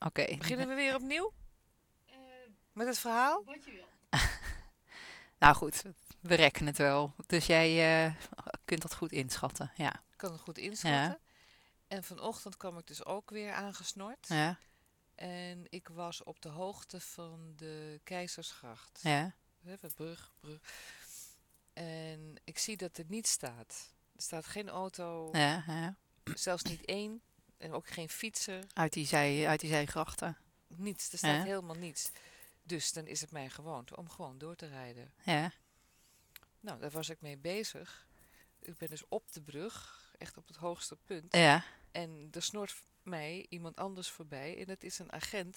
Oké. Beginnen we weer opnieuw met het verhaal? Wat je wil. Nou goed, we rekken het wel. Dus jij kunt dat goed inschatten. Ja. Ik kan het goed Ja. inschatten. En vanochtend kwam ik dus ook weer aangesnord. Ja. En ik was op de hoogte van de Keizersgracht. Ja. Brug. En ik zie dat er niet staat. Er staat geen auto, Ja. Ja. zelfs niet één. En ook geen fietser. Uit die zijgrachten. Niets, er staat Ja. helemaal niets. Dus dan is het mijn gewoonte om gewoon door te rijden. Ja. Nou, daar was ik mee bezig. Ik ben dus op de brug, echt op het hoogste punt. Ja. En er snort mij iemand anders voorbij. En dat is een agent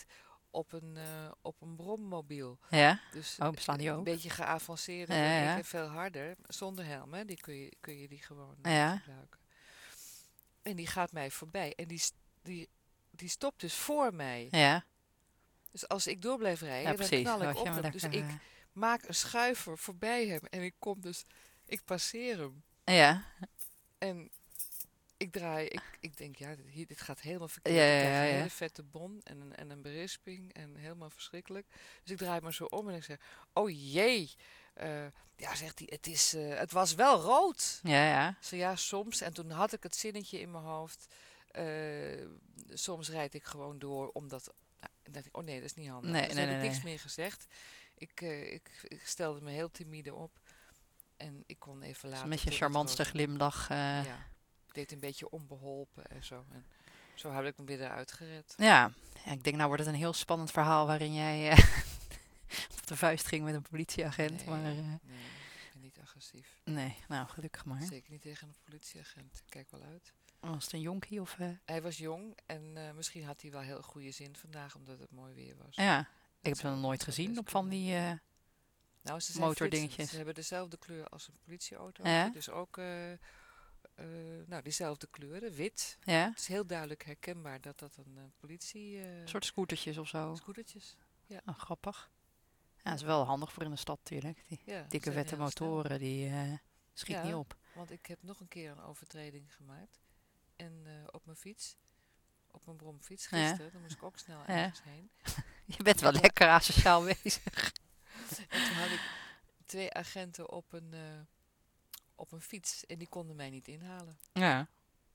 op een brommobiel. Ja. Dus Oh, bestaan die een ook? beetje geavanceerder Ja. dan ik Ja. en veel harder. Zonder helm, hè. Kun je die gewoon Ja. gebruiken. En die gaat mij voorbij. En die stopt dus voor mij. Ja. Dus als ik door blijf Ja, rijden, dan precies. knal ik Wat je op maar hem. Dus lekker, ik maak een schuiver voorbij hem. En ik passeer hem. ja. En ik draai, ik denk, ja, dit gaat helemaal Ja. verkeerd. Ik krijg Ja. een Ja. hele vette bon en een berisping en helemaal verschrikkelijk. Dus ik draai me zo om en ik zeg, oh jee. Ja, zegt hij, het was wel rood. Ja. Ja. Ik zeg, ja, soms. En toen had ik het zinnetje in mijn hoofd. Soms rijd ik gewoon door, omdat... Nou, dan dacht ik, oh nee, dat is niet handig. Nee. Dus Nee. heb ik Nee. niks Nee. meer gezegd. Ik stelde me heel timide op. En ik kon even Dus later... met je toen het charmantste rood- glimlach. ja, ik deed een beetje onbeholpen en zo. En zo heb ik me weer eruit gered. Ja. Ja, ik denk nou wordt het een heel spannend verhaal waarin jij op de vuist ging met een politieagent. Nee, Maar nee, ik ben niet agressief. nee, nou gelukkig maar. Zeker niet tegen een politieagent. Ik kijk wel uit. Was het een jonkie of... Hij was jong en misschien had hij wel heel goede zin vandaag omdat het mooi weer was. Ja, ik heb Dat ze nog nooit zou gezien best op van kunnen. die... Nou, ze zijn motordingetjes. flitsend. Ze hebben dezelfde kleur als een politieauto. Ja. Dus ook nou, diezelfde kleuren, wit. Ja, Het is heel duidelijk herkenbaar dat dat een politie... een soort scootertjes of zo. scootertjes. Ja, Oh, grappig. Ja, dat is wel handig voor in de stad natuurlijk. Die ja, ze dikke zijn vette heel snel. motoren, die schiet Ja. niet op. Want ik heb nog een keer een overtreding gemaakt. En op mijn fiets, op mijn bromfiets Ja. gisteren, dan moest ik ook snel Ja. ergens heen. Je bent wel Ja. lekker asociaal bezig. En toen had ik 2 agenten op een fiets en die konden mij niet inhalen. Ja.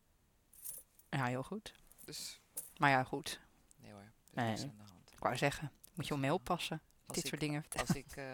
Ja, heel goed. Dus, Maar ja, goed. nee hoor, er is Nee. niks aan de hand. Ik wou zeggen, moet je om mee oppassen. Als Dit ik- soort dingen vertellen.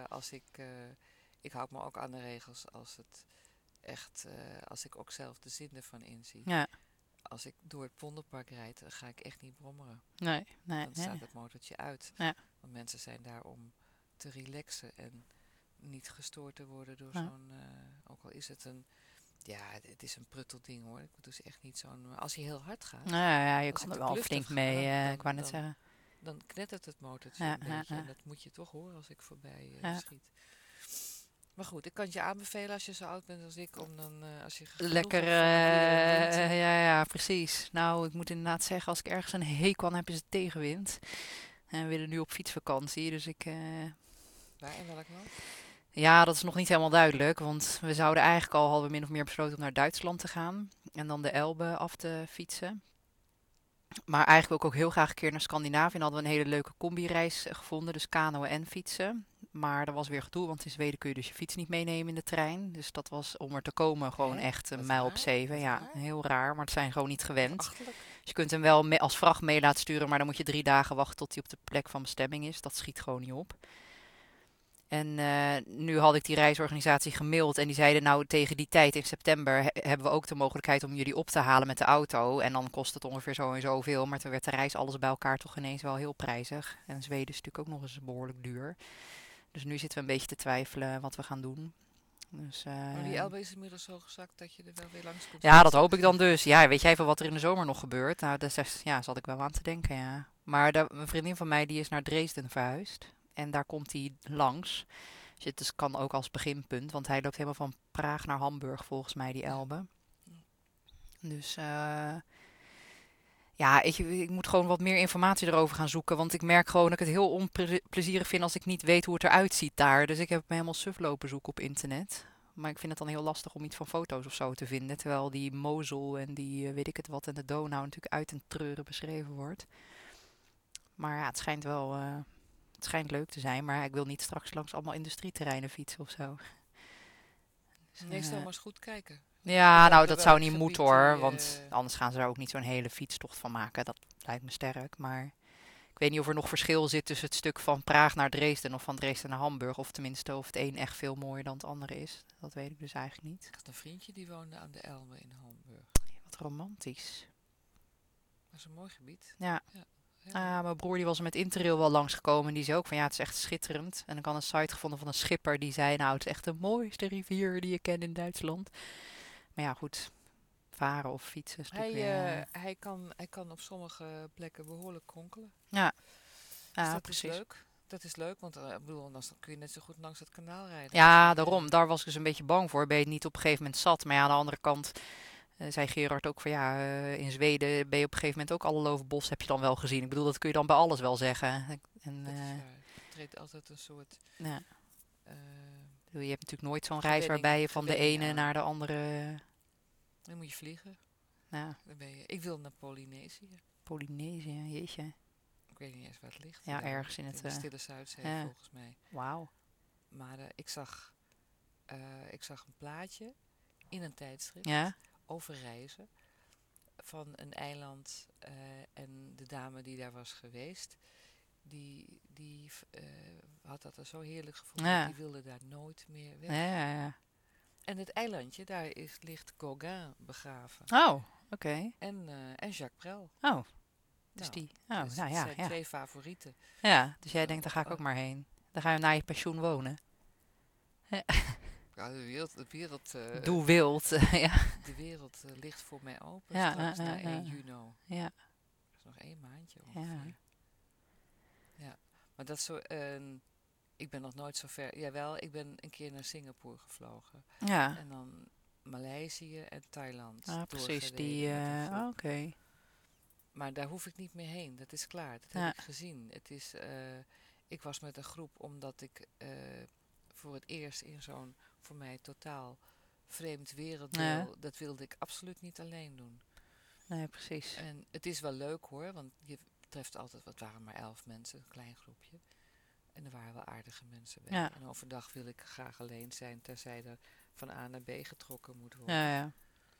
Ik houd me ook aan de regels als het echt, als ik ook zelf de zin ervan inzie. Ja, Als ik door het Vondelpark rijd, dan ga ik echt niet brommeren. nee, nee. Dan nee. staat het motortje uit. Ja. Want mensen zijn daar om te relaxen en niet gestoord te worden door Ja. zo'n... ook al is het een... Ja, het is een pruttelding hoor. Ik bedoel, dus echt niet zo'n... Maar als hij heel hard gaat, Nou ja, je Als kan ik er te wel kluftig flink mee, ga, dan- ik wou net dan- zeggen. dan knettert het motortje Ja, een beetje. ja. En dat moet je toch horen als ik voorbij Ja. schiet. Maar goed, ik kan het je aanbevelen als je zo oud bent als ik. Om dan, als je genoeg Lekker, hebt van de weer en wind. ja, precies. Nou, ik moet inderdaad zeggen, als ik ergens een hekel aan heb, is het tegenwind. En we willen nu op fietsvakantie, dus Waar en welk land? ja, dat is nog niet helemaal duidelijk, want we zouden eigenlijk al, hadden we min of meer besloten om naar Duitsland te gaan en dan de Elbe af te fietsen. Maar eigenlijk wil ik ook heel graag een keer naar Scandinavië. En hadden we een hele leuke combi-reis gevonden, dus kanoën en fietsen. Maar dat was weer gedoe, want in Zweden kun je dus je fiets niet meenemen in de trein. Dus dat was om er te komen gewoon Hè? echt een Wat mijl op raar, 7. wat Ja, raar. heel raar, maar het zijn gewoon niet gewend. Achterlijk. Dus je kunt hem wel als vracht mee laten sturen, maar dan moet je 3 dagen wachten tot hij op de plek van bestemming is. Dat schiet gewoon niet op. En nu had ik die reisorganisatie gemaild en die zeiden nou tegen die tijd in september hebben we ook de mogelijkheid om jullie op te halen met de auto. En dan kost het ongeveer zo en zoveel, maar toen werd de reis alles bij elkaar toch ineens wel heel prijzig. En Zweden is natuurlijk ook nog eens behoorlijk duur. Dus nu zitten we een beetje te twijfelen wat we gaan doen. Dus, Maar die Elbe is inmiddels zo gezakt dat je er wel weer langs kunt ja, dat fietsen. hoop ik dan dus. Ja, weet jij van wat er in de zomer nog gebeurt? Nou, ja, zat ik wel aan te denken, ja. Maar een vriendin van mij die is naar Dresden verhuisd. En daar komt hij langs. Dus het kan ook als beginpunt, want hij loopt helemaal van Praag naar Hamburg volgens mij, die Elbe. Dus ja, ik moet gewoon wat meer informatie erover gaan zoeken. Want ik merk gewoon dat ik het heel onplezierig vind als ik niet weet hoe het eruit ziet daar. Dus ik heb me helemaal suf lopen zoeken op internet. Maar ik vind het dan heel lastig om iets van foto's of zo te vinden. Terwijl die Mosel en die weet ik het wat en de Donau natuurlijk uit en treuren beschreven wordt. Maar ja, het schijnt wel... het schijnt leuk te zijn, maar ik wil niet straks langs allemaal industrieterreinen fietsen of zo. Dus, Nee, stel maar eens goed kijken. ja, nou, dat zou Welk niet moeten gebied hoor. die... Want anders gaan ze er ook niet zo'n hele fietstocht van maken. Dat lijkt me sterk. Maar ik weet niet of er nog verschil zit tussen het stuk van Praag naar Dresden of van Dresden naar Hamburg. Of tenminste of het een echt veel mooier dan het andere is. Dat weet ik dus eigenlijk niet. Ik had een vriendje die woonde aan de Elbe in Hamburg. Wat romantisch. Dat is een mooi gebied. Ja. Ja, heel leuk. Mijn broer die was er met Interrail wel langsgekomen. En die zei ook van ja, het is echt schitterend. En ik had een site gevonden van een schipper die zei nou, het is echt de mooiste rivier die je kent in Duitsland. Maar ja, goed. Varen of fietsen is natuurlijk weer... Hij kan op sommige plekken behoorlijk kronkelen. ja, Dus ja, dat is precies. leuk. Dat is leuk, want ik bedoel, anders kun je net zo goed langs het kanaal rijden. Ja, Natuurlijk, daarom. Daar was ik dus een beetje bang voor. Ben je het niet op een gegeven moment zat. Maar ja, aan de andere kant zei Gerard ook van ja, in Zweden ben je op een gegeven moment ook alle loofbos heb je dan wel gezien. Ik bedoel, dat kun je dan bij alles wel zeggen. En dat is waar. Er treedt altijd een soort ja, eh, ik bedoel, je hebt natuurlijk nooit zo'n reis waarbij je van de gewenning ene aan. naar de andere, Dan moet je vliegen. nou, Dan ben je, ik wil naar Polynesië. Polynesië, jeetje. Ik weet niet eens waar het ligt. Ja, ergens in In het, de Stille Zuidzee ja, volgens mij. wauw. Maar ik zag een plaatje in een tijdschrift Ja, over reizen van een eiland en de dame die daar was geweest, die had dat er zo heerlijk gevonden. ja, Die wilde daar nooit meer weg. ja, ja, ja. En het eilandje, daar ligt Gauguin begraven. Oh, oké. En Jacques Brel. Oh, dus Nou, die. Oh, dus nou het ja, zijn ja. twee favorieten. Ja, dus jij denkt, Oh, daar ga ik ook oh, maar heen. Dan ga je na je pensioen wonen. ja, Doe wild. Ja, de wereld ligt voor mij open ja, straks na 1 ja. juni. Ja, Dat is nog 1 maandje ja. ongeveer. Ja, maar dat is zo. Ik ben nog nooit zo ver. Jawel, ik ben een keer naar Singapore gevlogen. Ja, En dan Maleisië en Thailand precies. doorgereden met een groep. Oké. Maar daar hoef ik niet meer heen. Dat is klaar. Dat Ja, heb ik gezien. Ik was met een groep omdat ik voor het eerst in zo'n voor mij totaal vreemd ja, werelddeel, dat wilde ik absoluut niet alleen doen. nee, precies. En het is wel leuk hoor, want je treft altijd, wat waren maar 11 mensen, een klein groepje. En er waren wel aardige mensen bij. Ja, En overdag wil ik graag alleen zijn, terzij er van A naar B getrokken moet ja, worden. ja.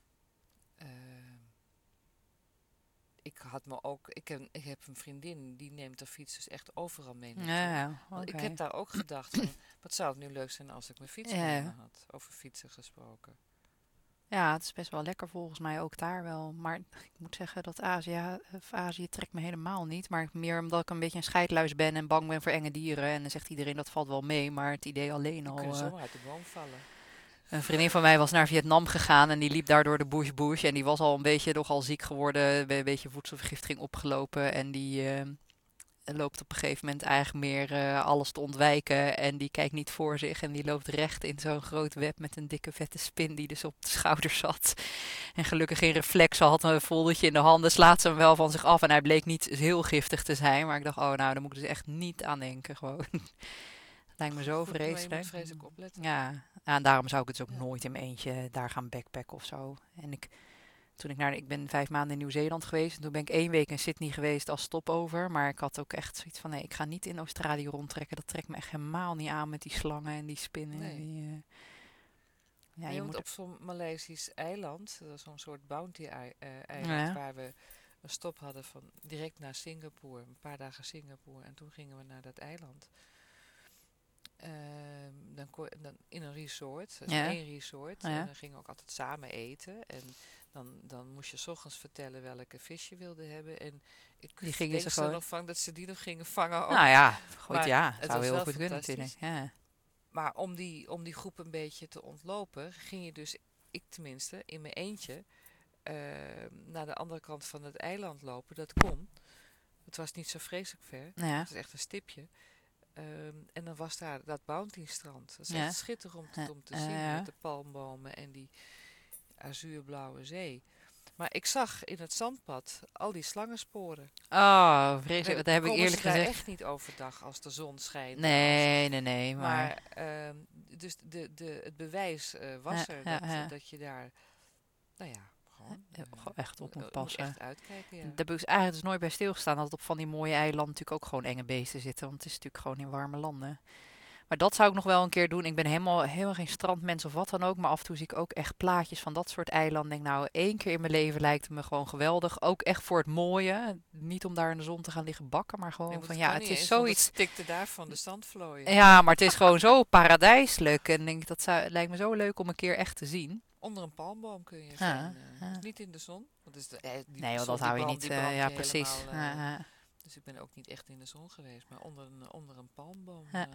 Ik heb een vriendin, die neemt de fiets dus echt overal mee Ja, naartoe. ja, Want ik oké. heb daar ook gedacht van, wat zou het nu leuk zijn als ik mijn fiets Ja, bij me ja. had. Over fietsen gesproken. Ja, het is best wel lekker volgens mij ook daar wel. Maar ik moet zeggen dat Azië trekt me helemaal niet. Maar meer omdat ik een beetje een scheidluis ben en bang ben voor enge dieren. En dan zegt iedereen dat valt wel mee. Maar het idee alleen Die al. kunnen zomaar uit de boom vallen. Een vriendin van mij was naar Vietnam gegaan en die liep daar door de bush. En die was al een beetje nogal ziek geworden, een beetje voedselvergiftiging opgelopen. En die loopt op een gegeven moment eigenlijk meer alles te ontwijken. En die kijkt niet voor zich en die loopt recht in zo'n groot web met een dikke vette spin die dus op de schouder zat. En gelukkig geen reflex had, een foldertje in de handen, slaat ze hem wel van zich af. En hij bleek niet heel giftig te zijn, maar ik dacht, oh nou, daar moet ik dus echt niet aan denken gewoon. Lijkt me zo Goed, maar je moet vreselijk. vreselijk opletten. Ja, en daarom zou ik het dus ook Ja. nooit in mijn eentje daar gaan backpacken of zo. En ik ben 5 maanden in Nieuw-Zeeland geweest. En toen ben ik 1 week in Sydney geweest als stopover. Maar ik had ook echt zoiets van, nee, ik ga niet in Australië rondtrekken. Dat trekt me echt helemaal niet aan met die slangen en die spinnen. En Nee. ja, Nee, je want moet... op zo'n Maleisisch eiland, zo'n soort bounty-eiland, Ja, waar we een stop hadden van direct naar Singapore, een paar dagen Singapore. En toen gingen we naar dat eiland. Dan in een resort, dus ja, één resort. En ja. dan gingen we ook altijd samen eten. En dan moest je 's ochtends vertellen welke vis je wilde hebben. En ik Die gingen ze denk ze gewoon... nog van dat ze die nog gingen vangen ook. Nou ja, goed, Maar ja. het Zou was heel wel goed kunnen natuurlijk. fantastisch. Ja, Maar om die groep een beetje te ontlopen, ging je dus, ik tenminste, in mijn eentje naar de andere kant van het eiland lopen. Dat kon. Het was niet zo vreselijk ver. nou ja, Het was echt een stipje. En dan was daar dat Bounty-strand. Dat is ja. echt schitterend om te zien Ja. met de palmbomen en die azuurblauwe zee. Maar ik zag in het zandpad al die slangensporen. Oh, vreselijk. Dat heb ik Komen eerlijk ze daar gezegd. echt niet overdag als de zon schijnt. Nee, maar... Maar dus het bewijs was er ja. dat je daar, nou ja, gewoon. Gewoon echt op moet Je moet passen. echt uitkijken, Daar ja. heb ik dus eigenlijk dus nooit bij stilgestaan dat op van die mooie eilanden natuurlijk ook gewoon enge beesten zitten. Want het is natuurlijk gewoon in warme landen. Maar dat zou ik nog wel een keer doen. Ik ben helemaal geen strandmens of wat dan ook. Maar af en toe zie ik ook echt plaatjes van dat soort eilanden. Denk nou, 1 keer in mijn leven lijkt het me gewoon geweldig. Ook echt voor het mooie. Niet om daar in de zon te gaan liggen bakken. Maar Nee, gewoon want van het ja, kan het niet is eens, want het zoiets. stikte daar van de zandvlooien. Ja, maar het is gewoon zo paradijselijk. En denk, lijkt me zo leuk om een keer echt te zien. Onder een palmboom kun je Ja, zijn. Dus ja. niet in de zon. Want die Nee, want dat zon, die hou je brand, niet. die brandt Ja, je precies. helemaal. Ja, ja, Dus ik ben ook niet echt in de zon geweest. Maar onder een palmboom. ja.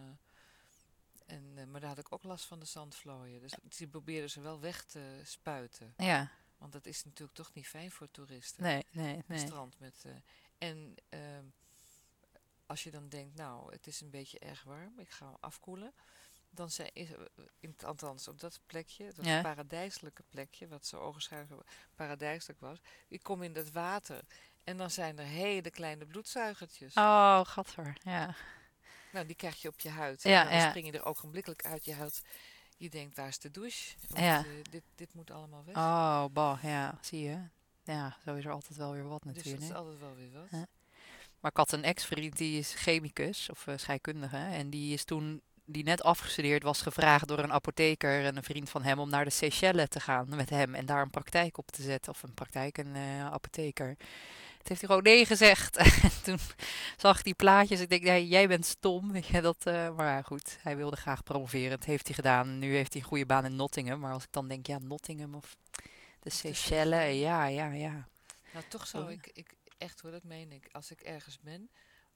Maar daar had ik ook last van de zandvlooien. Dus die probeerden ze wel weg te spuiten. Ja, Want dat is natuurlijk toch niet fijn voor toeristen. nee, nee, Een nee. strand met... en als je dan denkt, nou, het is een beetje erg warm. Ik ga afkoelen. Dan althans op dat plekje, het was een Ja. paradijselijke plekje, wat zo ogenschijnlijk paradijselijk was. Ik kom in dat water en dan zijn er hele kleine bloedzuigertjes. Oh, gadver. Ja, Nou, die krijg je op je huid. ja, Nou, dan ja, spring je er ogenblikkelijk uit je huid. Je denkt, waar is de douche? Want ja. dit moet allemaal weg. Oh, bah, ja, zie je. Ja, zo is er altijd wel weer wat Dus dat is natuurlijk. altijd wel weer wat. Ja. Maar ik had een ex-vriend, die is chemicus of scheikundige. En die is toen, die net afgestudeerd was, gevraagd door een apotheker en een vriend van hem om naar de Seychelles te gaan met hem en daar een praktijk op te zetten. Of een praktijk, een apotheker. Het heeft hij gewoon nee gezegd. En toen zag ik die plaatjes. Ik denk, ja, jij bent stom. Weet je, maar ja, goed, hij wilde graag promoveren. Dat heeft hij gedaan. Nu heeft hij een goede baan in Nottingham. Maar als ik dan denk, ja, Nottingham of de Of de Seychelles. Seychelles. Ja, ja, ja. Nou, toch zou ik echt hoor, dat meen ik, als ik ergens ben,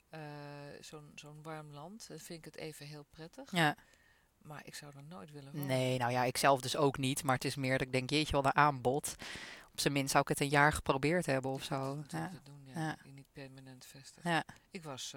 zo'n warm land, dan vind ik het even heel prettig. Ja. Maar ik zou er nooit willen wonen. Nee, nou ja, ik zelf dus ook niet. Maar het is meer dat ik denk, jeetje, wat een aanbod. Op zijn minst zou ik het een jaar geprobeerd hebben of Je kunt het zo. natuurlijk Ja, te doen, ja. ja, Je niet permanent vestigen. ja. Ik was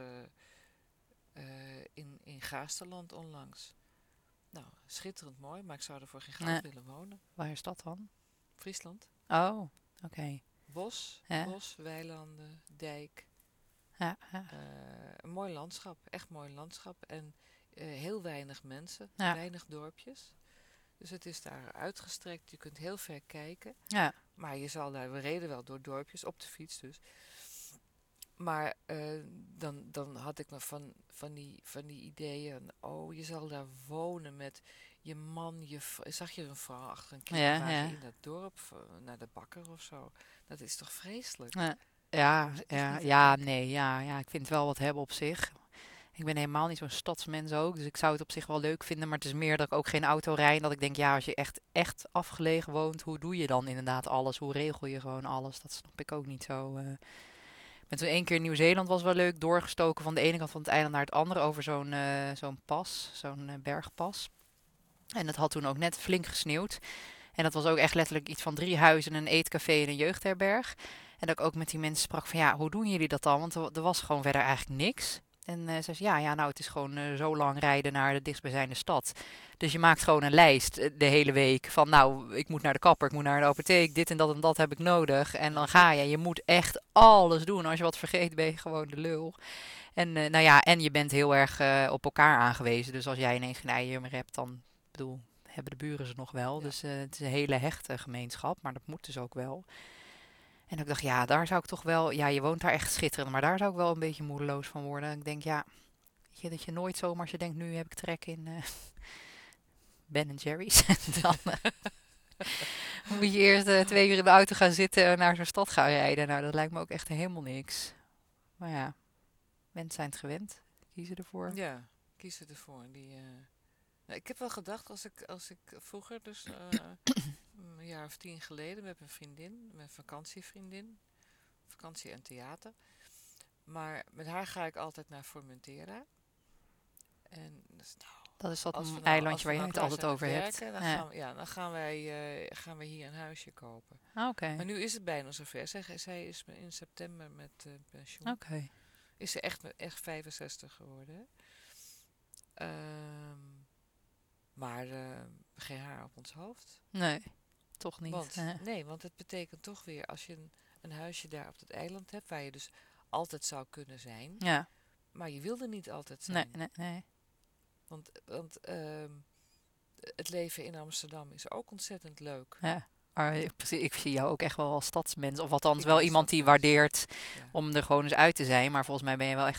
in Gaasterland onlangs. Nou, schitterend mooi, maar ik zou er voor geen Nee. goud willen wonen. Waar is dat dan? Friesland. Oh, oké. Ja, Bos, weilanden, dijk. ja, ja. Een mooi landschap, echt mooi landschap. En heel weinig mensen, Ja, weinig dorpjes. Dus het is daar uitgestrekt, je kunt heel ver kijken. ja, Maar we reden wel door dorpjes, op de fiets dus. Maar dan had ik nog van die ideeën. Oh, je zal daar wonen met je man, zag je een vrouw achter een ja, kinderwagen ja. in dat dorp, naar de bakker of zo. Dat is toch vreselijk? Ja, Daar ja, was echt ja, niet aan ja, denken. nee, ja, ja. Ik vind het wel wat hebben op zich. Ik ben helemaal niet zo'n stadsmens ook, dus ik zou het op zich wel leuk vinden. Maar het is meer dat ik ook geen auto rijd. En dat ik denk, ja, als je echt afgelegen woont, hoe doe je dan inderdaad alles? Hoe regel je gewoon alles? Dat snap ik ook niet zo. Ik ben toen 1 keer in Nieuw-Zeeland, was wel leuk, doorgestoken van de ene kant van het eiland naar het andere over zo'n pas, zo'n bergpas. En het had toen ook net flink gesneeuwd. En dat was ook echt letterlijk iets van 3 huizen, een eetcafé en een jeugdherberg. En dat ik ook met die mensen sprak van ja, hoe doen jullie dat dan? Want er was gewoon verder eigenlijk niks. En ze zei ja, nou het is gewoon zo lang rijden naar de dichtstbijzijnde stad. Dus je maakt gewoon een lijst de hele week van nou, ik moet naar de kapper, ik moet naar de apotheek, dit en dat heb ik nodig. En dan Nou, ga top. je, je moet echt alles doen. Als je wat vergeet ben je gewoon de lul. En nou ja, en je bent heel erg op elkaar aangewezen. Dus als jij ineens geen eieren meer hebt, dan bedoel, hebben de buren ze nog wel. Ja. Dus het is een hele hechte gemeenschap, maar dat moet dus ook wel. En ik dacht, ja, daar zou ik toch wel... Ja, je woont daar echt schitterend, maar daar zou ik wel een beetje moedeloos van worden. Ik denk, ja, weet je, dat je nooit zomaar als je denkt, nu heb ik trek in Ben Jerry's. Dan moet je eerst 2 uur in de auto gaan zitten en naar zo'n stad gaan rijden. Nou, dat lijkt me ook echt helemaal niks. Maar ja, mensen zijn het gewend. Kiezen ervoor. Ja, kies ervoor. Nou, ik heb wel gedacht, als ik vroeger, dus een jaar of 10 geleden, met mijn vriendin, mijn vakantievriendin, vakantie en theater. Maar met haar ga ik altijd naar Formentera. En dus, nou, Dat is dat als we eilandje waar nou jij het klaar altijd zijn met over hebt. werken, dan Ja. dan gaan wij hier een huisje kopen. Oké, Maar nu is het bijna zover. Zij is in september met pensioen. oké. Is ze echt 65 geworden. Hè? Ehm, maar geen haar op ons hoofd. Nee, toch niet. Want het betekent toch weer, als je een huisje daar op het eiland hebt, waar je dus altijd zou kunnen zijn, Ja, maar je wil er niet altijd nee, zijn. nee, nee. Want het leven in Amsterdam is ook ontzettend leuk. Ja, Precies, ik zie jou ook echt wel als stadsmens. Of althans Ik ben wel een iemand die stadsmens. waardeert Ja, om er gewoon eens uit te zijn. Maar volgens mij ben je wel echt